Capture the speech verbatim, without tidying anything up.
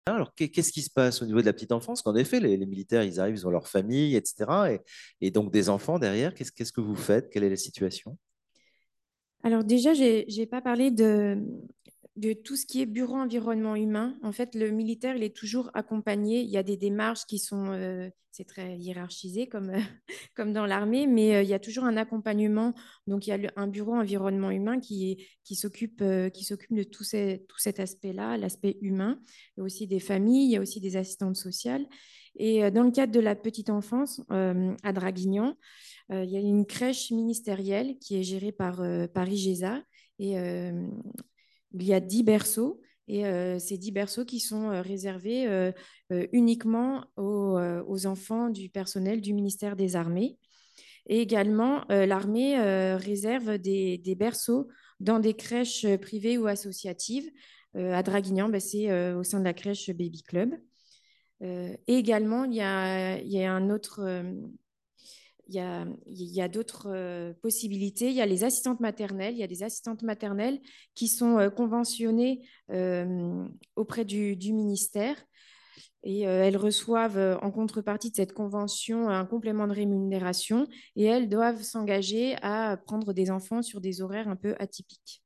Alors, qu'est- qu'est-ce qui se passe au niveau de la petite enfance? Qu'en effet, les, les militaires, ils arrivent, ils ont leur famille, et cetera. Et, et donc des enfants derrière. Qu'est-ce qu'est-ce que vous faites? Quelle est la situation? Alors déjà, j'ai j'ai pas parlé de, de tout ce qui est bureau environnement humain. En fait, le militaire, il est toujours accompagné. Il y a des démarches qui sont, euh, c'est très hiérarchisé comme, euh, comme dans l'armée, mais euh, il y a toujours un accompagnement. Donc, il y a le- un bureau environnement humain qui, qui s'occupe euh, qui s'occupe de tout, ces- tout cet aspect-là, l'aspect humain. Il y a aussi des familles, il y a aussi des assistantes sociales. Et euh, dans le cadre de la petite enfance, euh, à Draguignan, euh, il y a une crèche ministérielle qui est gérée par, euh, par I G E S A et euh, il y a dix berceaux. Et euh, ces dix berceaux qui sont euh, réservés euh, euh, uniquement aux, euh, aux enfants du personnel du ministère des Armées. Et également, euh, l'armée euh, réserve des, des berceaux dans des crèches privées ou associatives. Euh, à Draguignan, ben, c'est euh, au sein de la crèche Baby Club. Euh, et également, il y a, il y a un autre, euh, il y a, il y a d'autres euh, possibilités. Il y a les assistantes maternelles. Il y a des assistantes maternelles qui sont euh, conventionnées euh, auprès du, du ministère et euh, elles reçoivent euh, en contrepartie de cette convention un complément de rémunération et elles doivent s'engager à prendre des enfants sur des horaires un peu atypiques.